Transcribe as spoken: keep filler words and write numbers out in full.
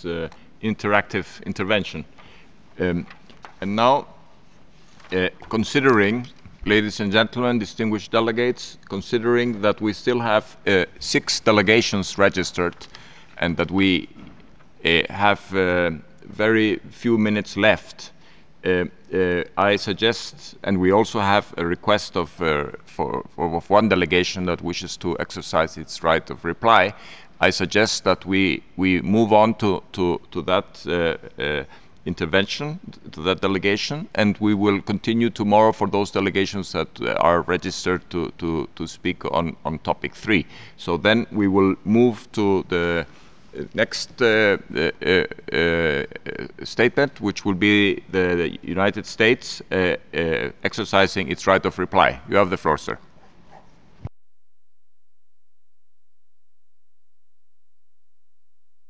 this uh, interactive intervention. Um, and now, uh, considering, ladies and gentlemen, distinguished delegates, considering that we still have uh, six delegations registered and that we uh, have uh, very few minutes left, uh, uh, I suggest, and we also have a request of, uh, for, for of one delegation that wishes to exercise its right of reply, I suggest that we, we move on to, to, to that uh, uh, intervention, to that delegation, and we will continue tomorrow for those delegations that are registered to, to, to speak on, on topic three. So then we will move to the next uh, uh, uh, statement, which will be the United States uh, uh, exercising its right of reply. You have the floor, sir.